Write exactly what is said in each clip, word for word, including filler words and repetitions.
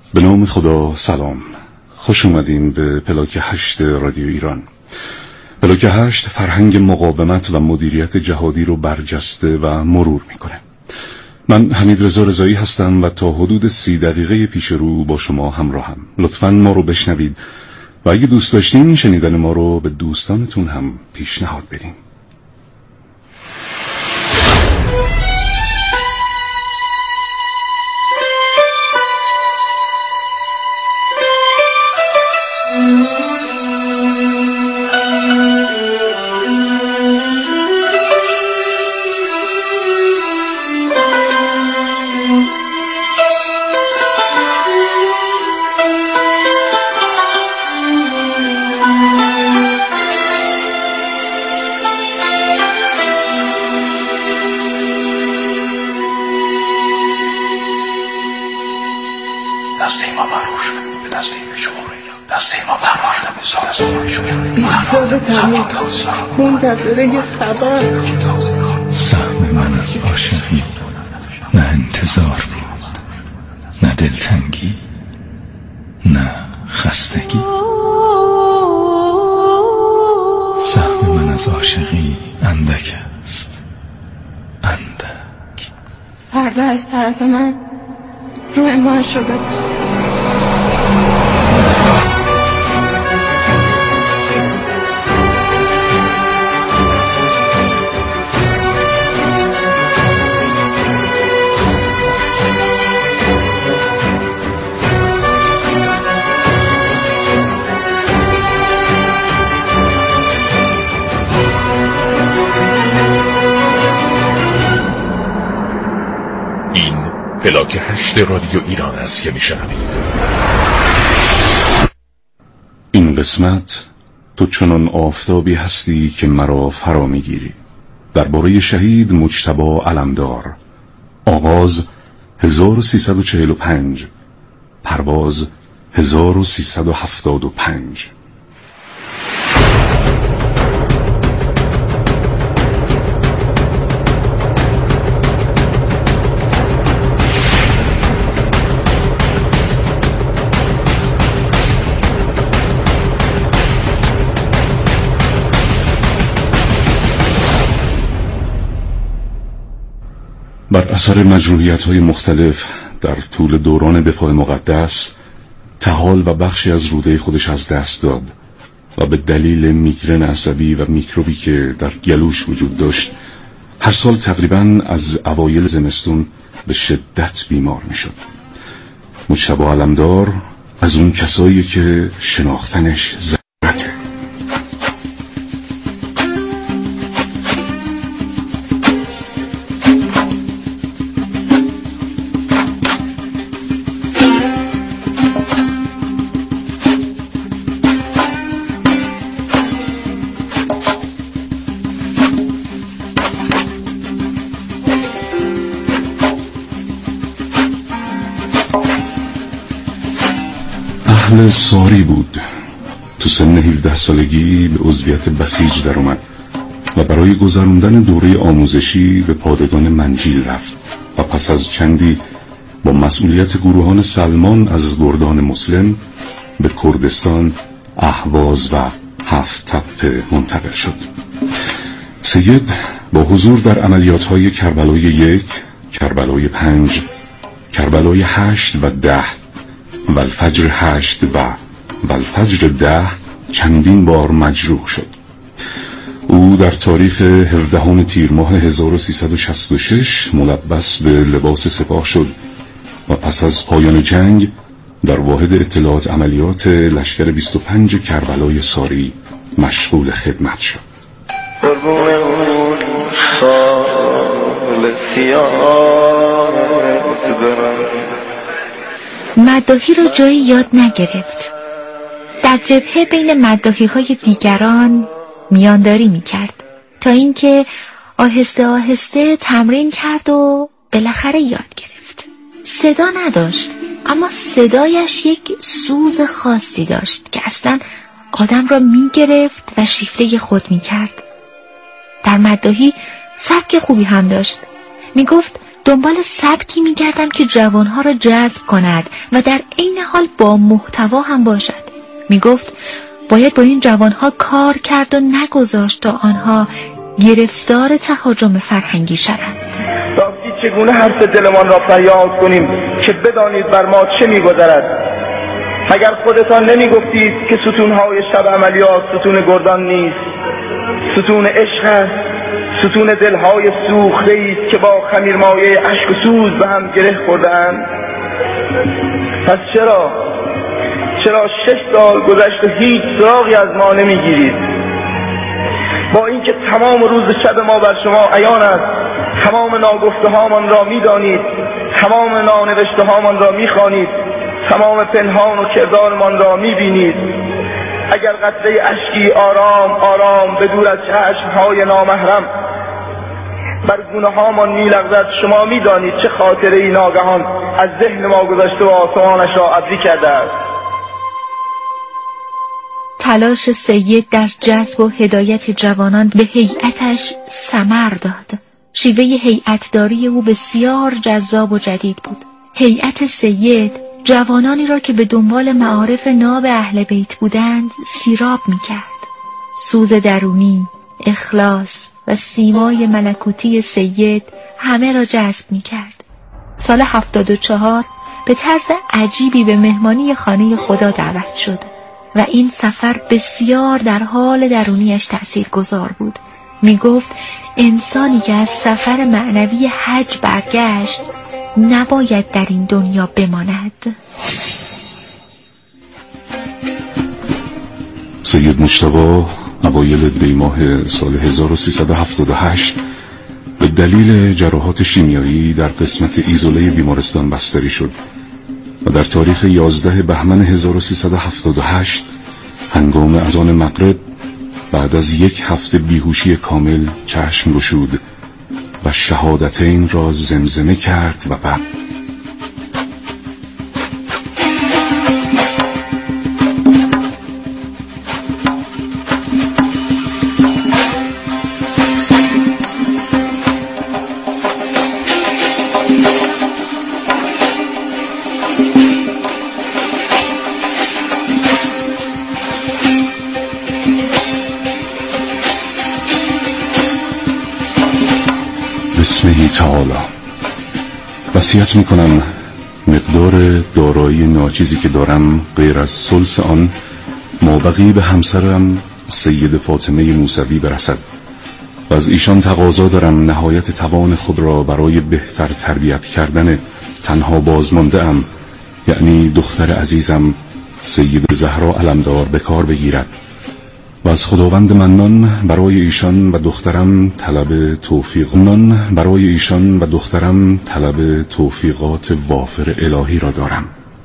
به نام خدا. سلام، خوش اومدین به پلاک هشت رادیو ایران. پلاک هشت فرهنگ مقاومت و مدیریت جهادی رو برجسته و مرور میکنه. من حمید رضا رضایی هستم و تا حدود سی دقیقه پیش رو با شما همراهم. لطفاً ما رو بشنوید و اگه دوست داشتین شنیدن ما رو به دوستانتون هم پیشنهاد بدین. منتظره یه خبر. سهم من از عاشقی نه انتظار بود، نه دلتنگی، نه خستگی. سهم من از عاشقی اندک است، اندک. فردا از طرف من رو امان شده بود. پلاک هشت رادیو ایران است که میشنوید. این قسمت تو چنان آفتابی هستی که مرا فرا میگیری. درباره شهید مجتبی علمدار. آغاز هزار و سیصد و چهل و پنج، پرواز هزار و سیصد و هفتاد و پنج. بر اثر مجروحیت‌های مختلف در طول دوران دفاع مقدس طحال و بخشی از روده خودش از دست داد و به دلیل میگرن عصبی و میکروبی که در گلوش وجود داشت هر سال تقریباً از اوایل زمستون به شدت بیمار میشد. مجتبی علمدار از اون کسایی که شناختنش ضرورته. اهل ساری بود. تو سن هفده سالگی به عضویت بسیج در اومد و برای گذراندن دوره آموزشی به پادگان منجیل رفت و پس از چندی با مسئولیت گروهان سلمان از گردان مسلم به کردستان، اهواز و هفت تپه منتقل شد. سید با حضور در عملیات‌های کربلای یک، کربلای پنج، کربلای هشت و ده و الفجر هشت و و الفجر ده چندین بار مجروح شد. او در تاریخ هفدهم تیر ماه هزار و سیصد و شصت و شش ملبس به لباس سپاه شد و پس از پایان جنگ در واحد اطلاعات عملیات لشکر بیست و پنج کربلای ساری مشغول خدمت شد. مداحی را جایی یاد نگرفت. در جبهه بین مداحی های دیگران میانداری میکرد تا اینکه آهسته آهسته تمرین کرد و بالاخره یاد گرفت. صدا نداشت، اما صدایش یک سوز خاصی داشت که اصلا آدم را میگرفت و شیفته خود میکرد. در مداحی سبک خوبی هم داشت. میگفت دنبال سبکی می‌گردم که جوانها را جذب کند و در عین حال با محتوا هم باشد. میگفت باید با این جوانها کار کرد و نگذاشت تا آنها گرفتار تهاجم فرهنگی شوند. راستی چگونه حرف دلمان را فریاد کنیم که بدانید بر ما چه می‌گذرد؟ مگر خودتان نمی‌گفتید که ستون‌های شب عملیات ستون گردان نیست، ستون عشق است، ستون دلهای سوخته است که با خمیرمایه اشک و سوز به هم گره خورده‌اند. پس چرا چرا شش سال گذشت و هیچ سراغی از ما نمیگیرید؟ با اینکه تمام روز شب ما بر شما عیان است، تمام ناگفته هامان را میدانید، تمام نانوشته هامان را میخوانید، تمام پنهان و کردارمان را میبینید. اگر قطره اشکی آرام آرام به دور از چشمهای نامحرم بر گونه هامان میلغزد، شما میدانید چه خاطره ای ناگهان از ذهن ما گذشته و آسمانش را ابری کرده است. تلاش سید در جذب و هدایت جوانان به هیئتش ثمر داد. شیوه هیئتداری او بسیار جذاب و جدید بود. هیئت سید جوانانی را که به دنبال معارف ناب اهل بیت بودند سیراب می‌کرد. سوز درونی، اخلاص و سیمای ملکوتی سید همه را جذب می‌کرد. سال هفتاد و چهار به طرز عجیبی به مهمانی خانه خدا دعوت شد و این سفر بسیار در حال درونیش تأثیر گذار بود. می گفت انسانی که از سفر معنوی حج برگشت نباید در این دنیا بماند. سید مجتبی اوایل دی ماه سال هزار و سیصد و هفتاد و هشت به دلیل جراحات شیمیایی در قسمت ایزوله بیمارستان بستری شد و در تاریخ یازده بهمن هزار و سیصد و هفتاد و هشت هنگام اذان مغرب بعد از یک هفته بیهوشی کامل چشم گشود و شهادتین را زمزمه کرد و بعد بسمه تعالی وصیت میکنم مقدار دارایی ناچیزی که دارم غیر از ثلث آن مابقی به همسرم سید فاطمه موسوی برسد و از ایشان تقاضا دارم نهایت توان خود را برای بهتر تربیت کردن تنها بازمانده ام، یعنی دختر عزیزم سید زهرا علمدار به کار بگیرد و از خداوند منان برای ایشان و دخترم طلب توفیق منان برای ایشان و دخترم طلب توفیقات وافر الهی را دارم.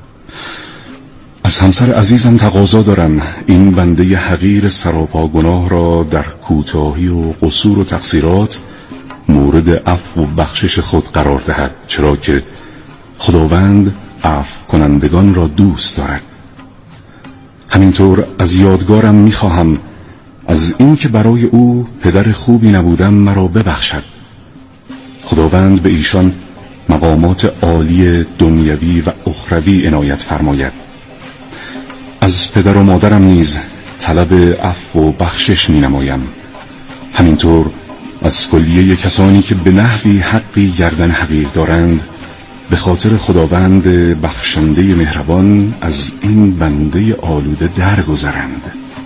از همسر عزیزم تقاضا دارم این بنده حقیر سراپا گناه را در کوتاهی و قصور و تقصیرات مورد عفو و بخشش خود قرار دهد، چرا که خداوند عفو کنندگان را دوست دارد. همینطور از یادگارم میخواهم از این که برای او پدر خوبی نبودم مرا ببخشد. خداوند به ایشان مقامات عالی دنیوی و اخروی عنایت فرماید. از پدر و مادرم نیز طلب عفو و بخشش می نمایم. همینطور از کلیه کسانی که به نحوی حقی گردن حقیر دارند به خاطر خداوند بخشنده مهربان از این بنده آلوده درگذرند.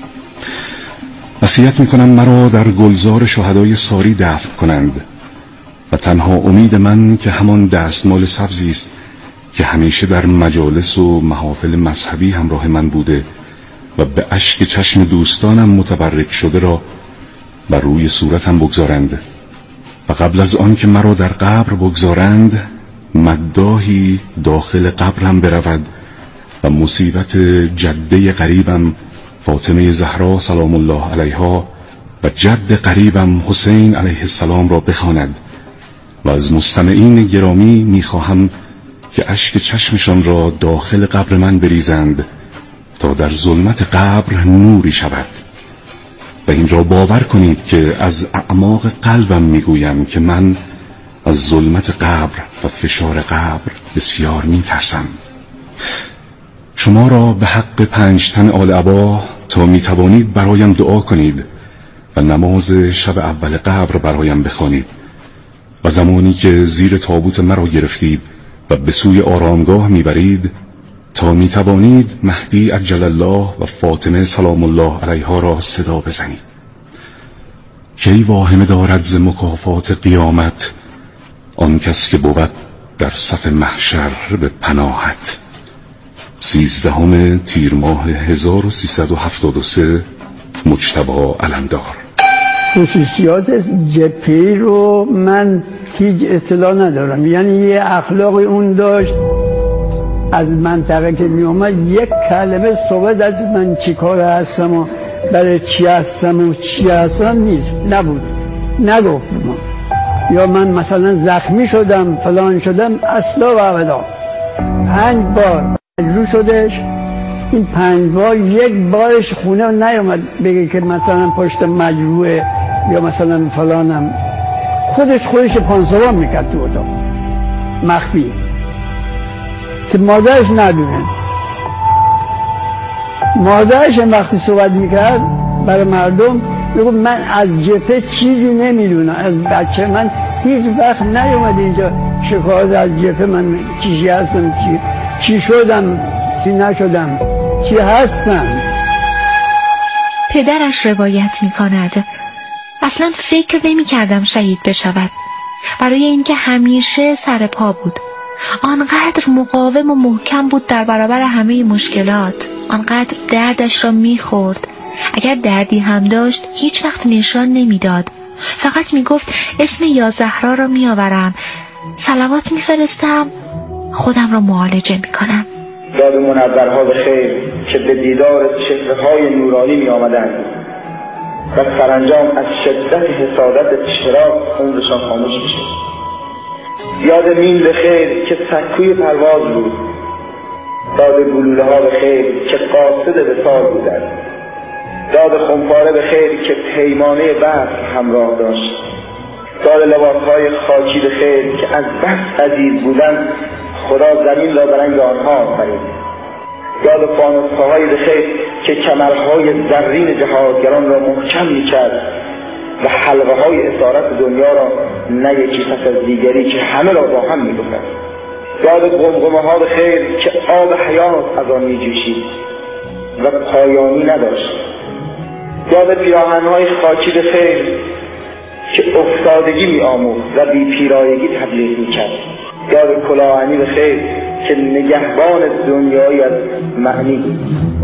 وصیت میکنم مرا در گلزار شهدای ساری دفن کنند و تنها امید من که همان دستمال سبزی است که همیشه در مجالس و محافل مذهبی همراه من بوده و به اشک چشم دوستانم متبرک شده را بر روی صورتم بگذارند و قبل از آن که مرا در قبر بگذارند مداحی داخل قبرم برود و مصیبت جده قریبم فاطمه زهرا سلام الله علیها و جد قریبم حسین علیه السلام را بخواند و از مستمعین گرامی میخواهم که اشک چشمشان را داخل قبر من بریزند تا در ظلمت قبر نوری شود. و این را باور کنید که از اعماق قلبم میگویم که من از ظلمت قبر و فشار قبر بسیار می ترسم. شما را به حق پنج تن آل عبا تا می توانید برایم دعا کنید و نماز شب اول قبر برایم بخوانید و زمانی که زیر تابوت مرا گرفتید و به سوی آرامگاه می برید تا می توانید مهدی عجل الله و فاطمه سلام الله علیها را صدا بزنید. کی واهمه دارد ز مکافات قیامت آن کس که بود در صف محشر به پناهت. سیزدهم تیر ماه هزار و سیصد و هفتاد و سه، مجتبی علمدار. خصوصیات جپی رو من هیچ اطلاع ندارم، یعنی یه اخلاقی اون داشت. از منطقه که می اومد یک کلمه صحبت از من چی کار هستم و برای چی هستم و چی هستم نیست، نبود، نگفت ما. یا من مثلا زخمی شدم فلان شدم، اصلا و ابدا. پنج بار مجروح شدش، این پنج بار یک بارش خونه نیومد بگه که مثلا پشت مجروحه یا مثلا فلانم. خودش خودش پانسوان میکرد تو اتاق مخفی که مادرش ندونه. مادرش وقتی صحبت میکرد برای مردم میگفت من از جبهه چیزی نمیدونم، از بچه من هیچ وقت نیومد اینجا شکایت از جبهه من چیزی هستم، چی, چی شدم چی نشدم چی هستم. پدرش روایت میکند اصلا فکر نمی کردم شهید بشود، برای اینکه همیشه سر پا بود. آنقدر مقاوم و محکم بود در برابر همه مشکلات، آنقدر دردش را میخورد. اگر دردی هم داشت هیچ وقت نشان نمیداد، فقط میگفت اسم یا زهرا را میآورم، صلوات میفرستم، خودم را معالجه میکنم. یاد منورها به خیر که به دیدار چهره‌های نورانی میآمدند و سرانجام از شدت حسادت چراغ عمرشان خاموش میشد. یاد میل به خیر که سکوی پرواز بود. یاد گلوله ها به خیر که قاصد وصال بودند. یاد خمپاره به خیر که پیمانه بحر همراه داشت. یاد لباسهای خاکی به خیر که از بس عزیز بودند خدا زمین را به رنگ آنها آفرید. یاد فانوس‌های به خیر که کمرهای زرین جهادگران را محکم می‌کرد و حلقه های اسارت دنیا را نه یکی پس از دیگری که همه را با هم می‌گفتند. یاد قمقمه ها به خیر که آب حیات از آن می‌جوشید و پایانی نداشت. یاد پیراهن‌های خاکی به خیر که افتادگی می‌آموخت و بی پیرایگی تبلیغ می‌کرد. یاد کلاهانی به خیر که نگهبان دنیایی از معنی بود.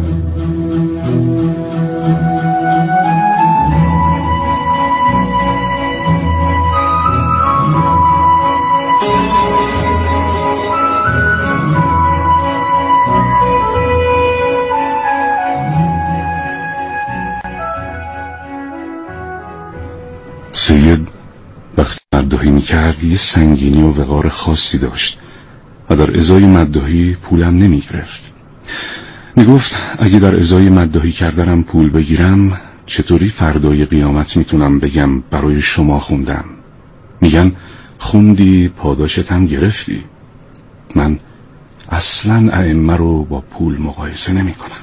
سید وقتی مدداهی میکرد یه سنگینی و وقار خاصی داشت و در ازای مدداهی پولم نمیگرفت. میگفت اگه در ازای مدداهی کردنم پول بگیرم چطوری فردای قیامت میتونم بگم برای شما خوندم؟ میگن خوندی پاداشت هم گرفتی. من اصلا ائمه رو با پول مقایسه نمی کنم.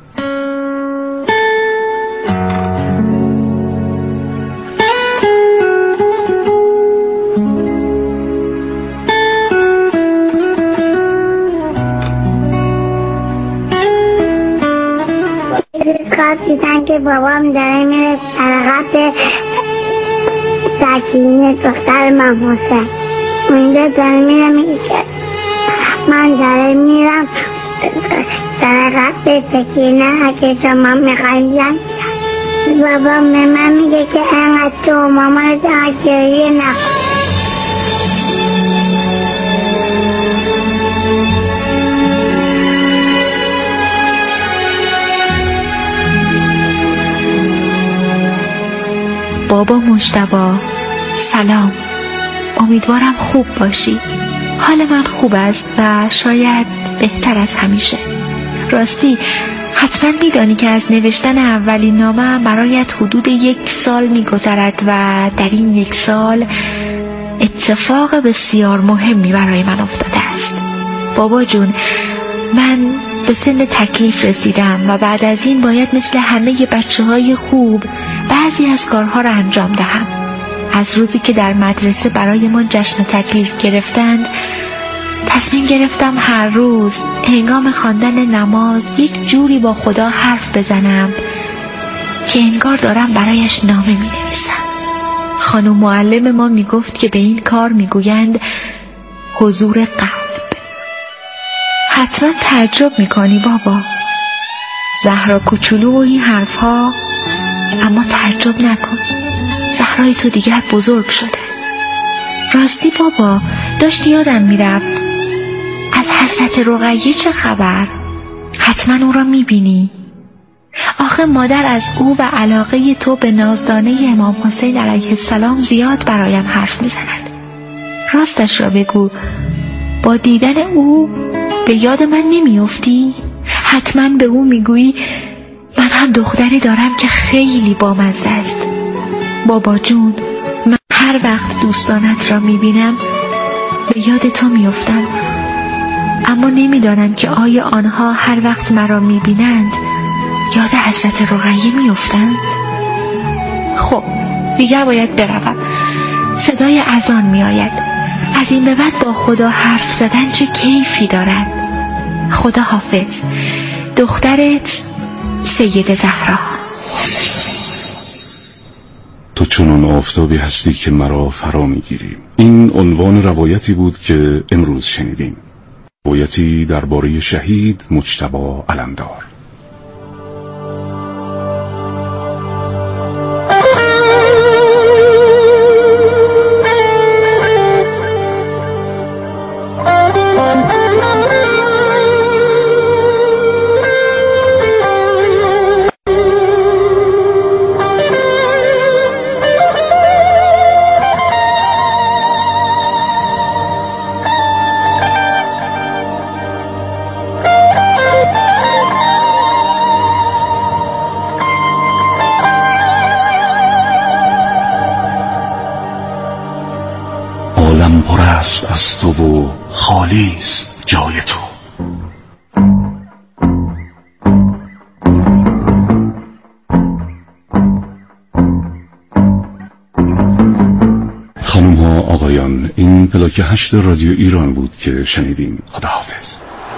دیدن که بابام داره میره سرقت سکینه دختر من حسین، اونجا داره میره میگه که من داره میرم سرقت سکینه اگه شما میخوایم بیان. بابام به من میگه که انقدر تو مامان رو گریه نکن. بابا مجتبی سلام، امیدوارم خوب باشی. حال من خوب است و شاید بهتر از همیشه. راستی حتما میدانی که از نوشتن اولین نامه برایت حدود یک سال میگذرد و در این یک سال اتفاق بسیار مهمی برای من افتاده است. بابا جون، من به سن تکلیف رسیدم و بعد از این باید مثل همه بچه های خوب بعضی از کارها را انجام دهم. از روزی که در مدرسه برای ما جشن تکلیف گرفتند تصمیم گرفتم هر روز هنگام خواندن نماز یک جوری با خدا حرف بزنم که انگار دارم برایش نامه می نویسم. خانم معلم ما می گفت که به این کار می گویند حضور قلب. حتما تعجب می کنی بابا، زهرا کوچولو و این حرف ها، اما تعجب نکن، زهرای تو دیگر بزرگ شده. راستی بابا، داشت یادم می رفت، از حضرت رقیه چه خبر؟ حتما او را می بینی. آخه مادر از او و علاقه تو به نازدانه امام حسین علیه السلام زیاد برایم حرف می زند. راستش را بگو، با دیدن او به یاد من نمی افتی؟ حتما به او می گویی من هم دختری دارم که خیلی بامزه است. بابا جون، من هر وقت دوستانت را می بینم به یاد تو می افتم، اما نمی دانم که آیا آنها هر وقت مرا می بینند یاد حضرت رقیه می افتند؟ خب دیگر باید بروم، صدای اذان می آید. از این به بعد با خدا حرف زدن چه کیفی دارد. خدا حافظ، دخترت سید زهرا. تو چنان آفتابی هستی که مرا فرا میگیری. این عنوان روایتی بود که امروز شنیدیم، روایتی درباره شهید مجتبی علمدار. عالم پر است از تو و خالی است جای تو. خانم ها آقایان، این پلاک هشت رادیو ایران بود که شنیدیم. خداحافظ.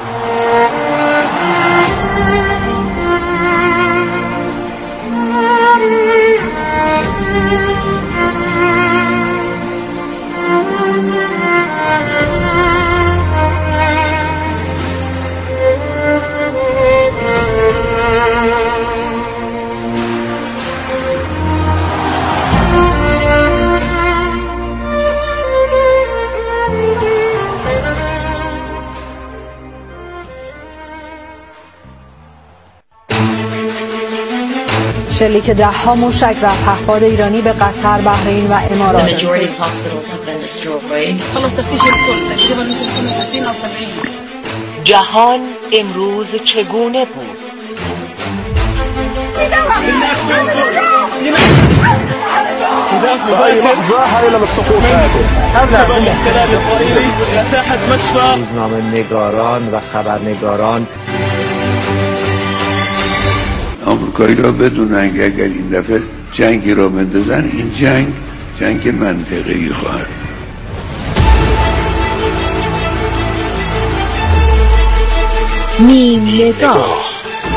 شلیک ده ها موشک و پهپاد ایرانی به قطر، بحرین و امارات. جهان امروز چگونه بود؟ روزنامه نگاران و خبرنگاران آمریکایی را بدونن که اگر این دفعه جنگی را بندازن، این جنگ جنگ منطقه‌ای خواهد. نیم نگاه.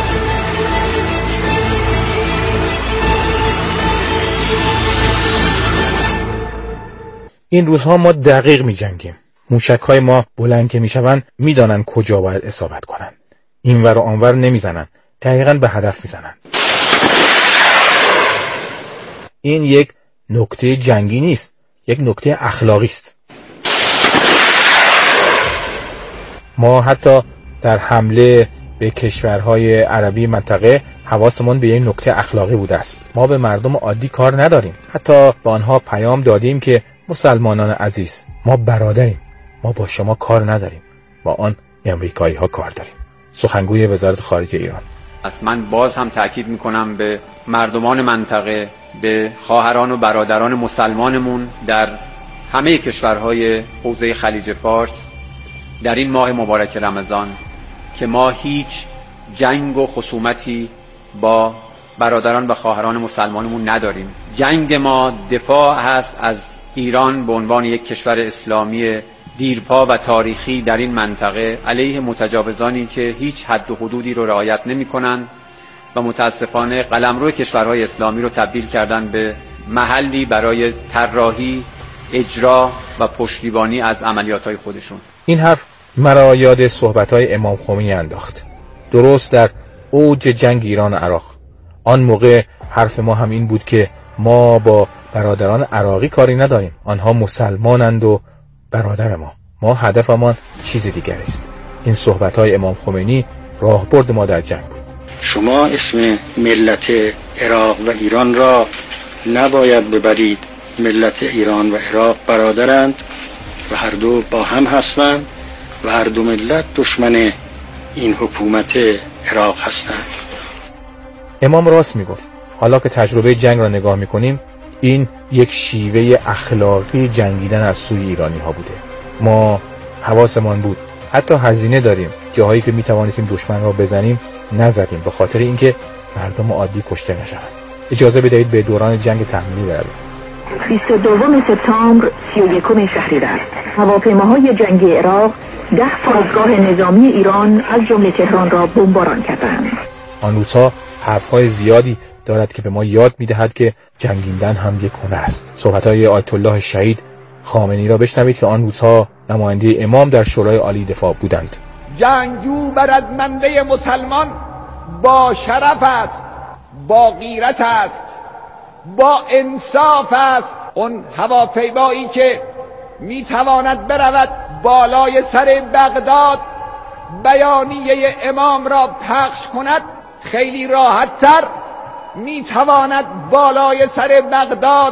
این روزها ما دقیق می جنگیم. موشک‌های ما بلند که می شوند می دانن کجا باید اصابت کنن. اینور و آنور نمی زنن. دقیقاً به هدف می زنن. این یک نکته جنگی نیست، یک نکته اخلاقی است. ما حتی در حمله به کشورهای عربی منطقه حواسمون به یک نکته اخلاقی بوده است. ما به مردم عادی کار نداریم. حتی با آنها پیام دادیم که مسلمانان عزیز، ما برادریم، ما با شما کار نداریم، با آن امریکایی ها کار داریم. سخنگوی وزارت خارجه ایران. از من باز هم تأکید میکنم به مردمان منطقه، به خواهران و برادران مسلمانمون در همه کشورهای حوزه خلیج فارس در این ماه مبارک رمضان که ما هیچ جنگ و خصومتی با برادران و خواهران مسلمانمون نداریم. جنگ ما دفاع هست از ایران به عنوان یک کشور اسلامی دیرپا و تاریخی در این منطقه علیه متجاوزانی که هیچ حد و حدودی رو رعایت نمی‌کنند و متاسفانه قلمرو کشورهای اسلامی رو تبدیل کردن به محلی برای طراحی، اجرا و پشتیبانی از عملیات‌های خودشون. این حرف مرا یاد صحبت‌های امام خمینی انداخت. درست در اوج جنگ ایران و عراق. آن موقع حرف ما هم این بود که ما با برادران عراقی کاری نداریم. آنها مسلمانند و برادر ما. ما هدفمان چیز دیگر است. این صحبت‌های امام خمینی راهبرد ما در جنگ بود. شما اسم ملت عراق و ایران را نباید ببرید. ملت ایران و عراق برادرند و هر دو با هم هستند و هر دو ملت دشمن این حکومت عراق هستند. امام راست میگفت. حالا که تجربه جنگ را نگاه میکنیم، این یک شیوه اخلاقی جنگیدن از سوی ایرانی ها بوده. ما حواسمان بود، حتی هزینه داریم، جاهایی که میتوانستیم دشمن را بزنیم نزدیم به خاطر اینکه مردم عادی کشته نشوند. اجازه بدهید به دوران جنگ تحمیلی برویم. بیست و دوم سپتامبر سی و یکم شهریور هواپیماهای جنگی عراق ده فرودگاه نظامی ایران از جمله تهران را بمباران کردند. آن روزها حرف‌های زیادی دارد که به ما یاد می‌دهد که جنگیدن هم یک هنر است. صحبت‌های آیت الله شهید خامنه‌ای را بشنوید که آن روزها نماینده امام در شورای عالی دفاع بودند. جنگجو برازنده مسلمان با شرف است، با غیرت است، با انصاف است. اون هواپیمایی که میتواند برود بالای سر بغداد بیانیه امام را پخش کند، خیلی راحت تر میتواند بالای سر بغداد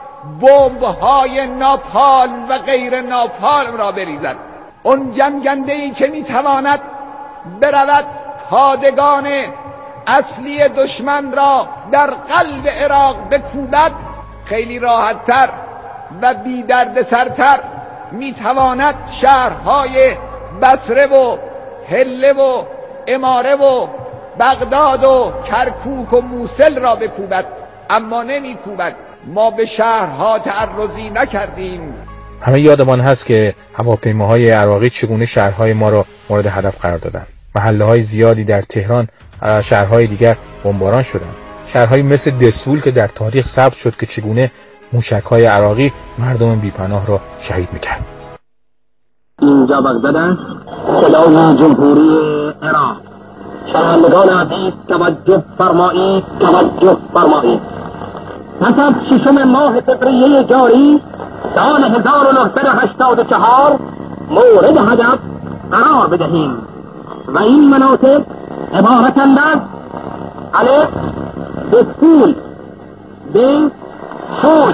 بمب‌های ناپالم و غیر ناپالم را بریزد. اون جنگنده‌ای که میتواند برود پادگان اصلی دشمن را در قلب عراق بکوبد، خیلی راحت تر و بی درد سرتر میتواند شهرهای بصره و حله و اماره و بغداد و کرکوک و موصل را بکوبد، اما نمیکوبد. ما به شهرها تعرضی نکردیم. همه یادمان هست که هواپیماهای عراقی چگونه شهرهای ما را مورد هدف قرار دادند. محله‌های زیادی در تهران و شهرهای دیگر بمباران شدند. شهرهایی مثل دسول که در تاریخ ثبت شد که چگونه موشک‌های عراقی مردم بی‌پناه را شهید می‌کرد. اینجا بغداد است، صدای جمهوری عراق. شنوندگان عزیز توجه فرمایید، توجه فرمایید. پس از ششم ماه فوریه جاری سال هزار و نهصد و هشتاد و چهار مورد هدف قرار بدهیم و این مناطق عبارتند از الف دسول، ب خوش،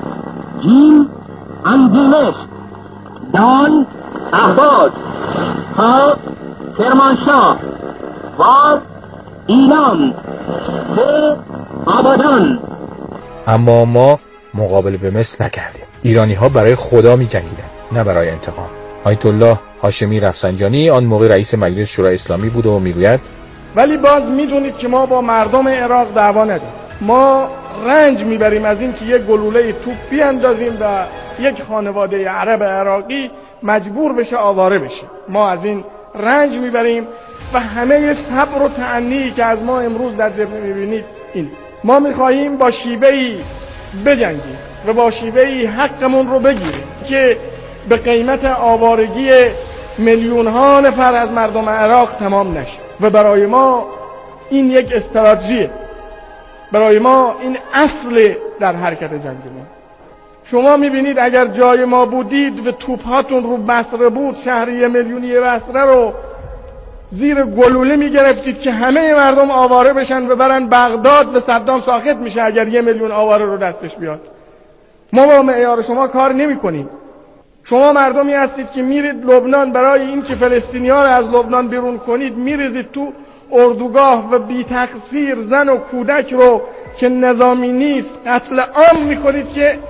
جیم انجیلش، دال اهواز، ها کرمانشاه، واز ایلام، سه آبادان. اما ما مقابله به مثل نکردیم. ایرانی ها برای خدا می جنگیدن، نه برای انتقام. آیت الله هاشمی رفسنجانی آن موقع رئیس مجلس شورای اسلامی بود و میگوید ولی باز میدونید که ما با مردم عراق دعوا نداریم. ما رنج میبریم از این که یک گلوله توپ بیاندازیم و یک خانواده عرب عراقی مجبور بشه آواره بشه. ما از این رنج میبریم و همه صبر و تأنی که از ما امروز در جبهه میبینید این. ما میخواهیم با شیوهی بجنگیم و با شیوهی حقمون رو بگیریم که به قیمت آوارگی میلیون ها نفر از مردم عراق تمام نشه. و برای ما این یک استراتژیه، برای ما این اصل در حرکت جنگ ما. شما میبینید اگر جای ما بودید و توپ هاتون رو بصره بود، شهری میلیونی بصره رو زیر گلوله میگرفتید که همه مردم آواره بشن و برن بغداد و صدام ساخت میشه اگر یه میلیون آواره رو دستش بیاد. ما با معیار شما کار نمی کنیم. شما مردمی هستید که میرید لبنان برای این که فلسطینی‌ها رو از لبنان بیرون کنید، میریزید تو اردوگاه و بی تقصیر زن و کودک رو که نظامی نیست قتل عام میکنید که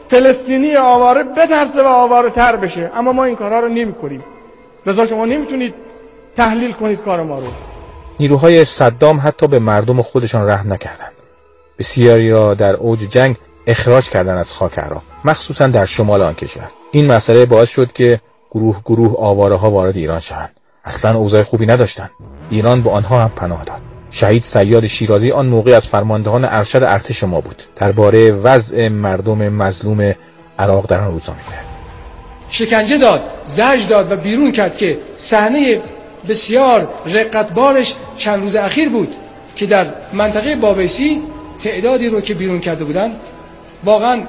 فلسطینی آواره بترسه و آواره تر بشه، اما ما این کارها رو نمی کنیم. رضا شما نمیتونید تحلیل کنید کار ما رو. نیروهای صدام حتی به مردم خودشان رحم نکردند. بسیاری را در اوج جنگ اخراج کردند از خاک عراق، مخصوصا در شمال آن کشور. این مسئله باعث شد که گروه گروه آواره ها وارد ایران شوند. اصلا اوضاع خوبی نداشتند. ایران به آنها هم پناه داد. شهید صیاد شیرازی آن موقع از فرماندهان ارشد ارتش ما بود. درباره وضع مردم مظلوم عراق در آن روزا میگوید: شکنجه داد، زجر داد و بیرون کرد که صحنه بسیار رقتبارش چند روز اخیر بود که در منطقه بابیسی تعدادی رو که بیرون کرده بودن، واقعا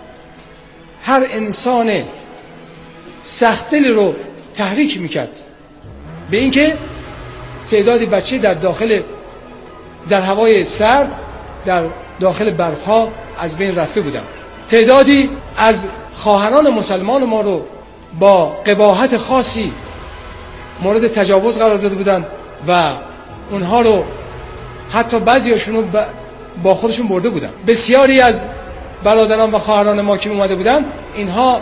هر انسان سخت‌دلی رو تحریک میکرد به اینکه تعدادی بچه در داخل در هوای سرد در داخل برفها از بین رفته بودن. تعدادی از خواهران مسلمان ما رو با قباحت خاصی مورد تجاوز قرار داده بودن و اونها رو حتی بعضیاشون رو با خودشون برده بودن. بسیاری از برادران و خواهران ما که اومده بودن، اینها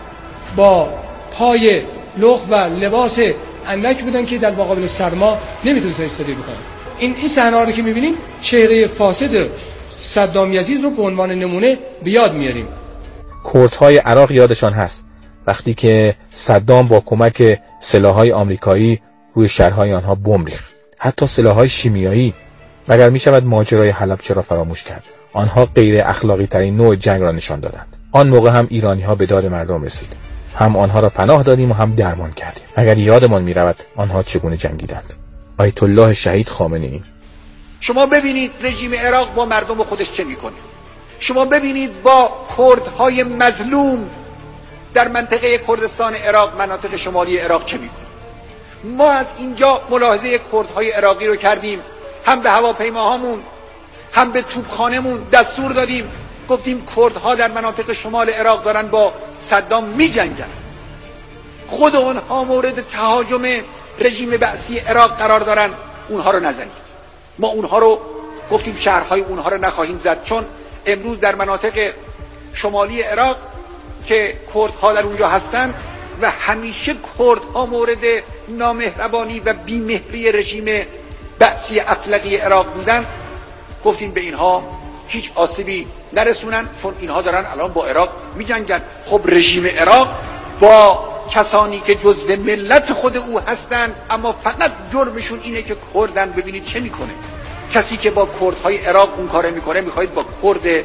با پای لخت و لباس اندک بودن که در مقابل سرما نمیتونست استفاده بکنن. این این صحنه‌ها رو که می‌بینیم چهره فاسد صدام یزید رو به عنوان نمونه به یاد میاریم. کردهای عراق یادشان هست وقتی که صدام با کمک سلاح‌های آمریکایی روی شهرهای آنها بمب ریخت، حتی سلاح‌های شیمیایی. مگر می‌شود ماجرای حلب چرا فراموش کرد؟ آنها غیر اخلاقی ترین نوع جنگ را نشان دادند. آن موقع هم ایرانی‌ها به داد مردم رسید. هم آنها را پناه دادیم و هم درمان کردیم. اگر یادمان می‌رود آنها چگونه جنگیدند. آیت الله شهید خامنه‌ای. شما ببینید رژیم عراق با مردم خودش چه میکنه. شما ببینید با کردهای مظلوم در منطقه کردستان عراق، مناطق شمالی عراق چه میکنه. ما از اینجا ملاحظه کردهای عراقی رو کردیم، هم به هواپیماهامون هم به توپخانه‌مون دستور دادیم، گفتیم کردها در مناطق شمال عراق دارن با صدام میجنگن، خود اونها مورد تهاجم رژیم بعثی عراق قرار دارن، اونها رو نزنید. ما اونها رو گفتیم شهرهای اونها رو نخواهیم زد، چون امروز در مناطق شمالی عراق که کردها در اونجا هستن و همیشه کردها مورد نامهربانی و بیمهری رژیم بعثی اطلقی عراق بودن، گفتیم به اینها هیچ آسیبی نرسونن، چون اینها دارن الان با عراق میجنگن. خب رژیم عراق با کسانی که جزو ملت خود او هستند اما فقط جرمشون اینه که کردن، ببینید چه میکنه. کسی که با کردهای عراق اون کاره میکنه، میخواید با کرد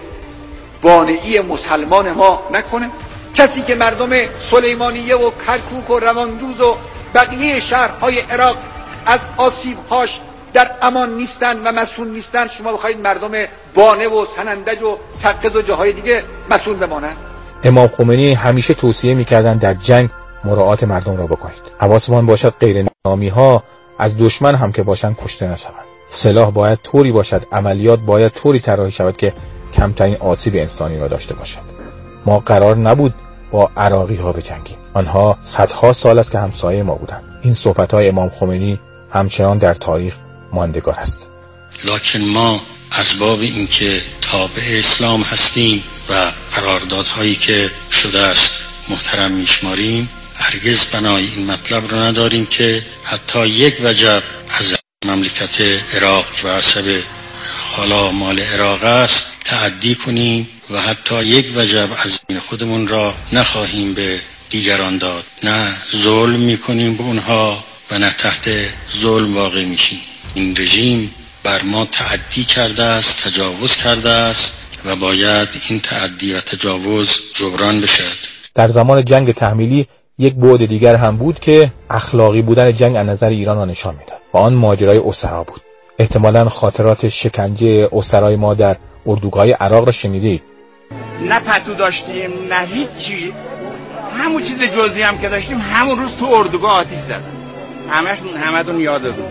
بانئی مسلمان ما نکنه؟ کسی که مردم سلیمانیه و کرکوک و رواندوز و بقیه شهرهای عراق از آسیبهاش در امان نیستن و مسئول نیستن، شما بخواید مردم بانه و سنندج و سقز و جاهای دیگه مسئول بمانن؟ امام خمینی همیشه توصیه میکردند در جنگ مراعات مردم را بکنید. حواسمان باشد غیر نظامی ها از دشمن هم که باشند کشته نشوند. سلاح باید طوری باشد، عملیات باید طوری طراحی شود که کمترین آسیب انسانی را داشته باشد. ما قرار نبود با عراقی ها بجنگیم. آنها صدها سال است که همسایه ما بودند. این صحبت های امام خمینی همچنان در تاریخ ماندگار است. لکن ما از باب اینکه تابع اسلام هستیم و قراردادهایی که شده است محترم میشماریم، هرگز بنای این مطلب رو نداریم که حتی یک وجب از مملکت عراق و عصب حالا مال عراق است تعدی کنیم و حتی یک وجب از این خودمون را نخواهیم به دیگران داد. نه ظلم میکنیم به اونها و نه تحت ظلم واقع میشیم. این رژیم بر ما تعدی کرده است، تجاوز کرده است و باید این تعدی و تجاوز جبران بشد. در زمان جنگ تحمیلی یک بعد دیگر هم بود که اخلاقی بودن جنگ از نظر ایران را نشان میداد و آن ماجرای اسرا بود. احتمالاً خاطرات شکنجه اسرای ما در اردوگاه عراق را شنیدید. نه پتو داشتیم نه هیچی، همون چیز جزئی هم که داشتیم همون روز تو اردوگاه آتش زدن. همشون همتون یادتون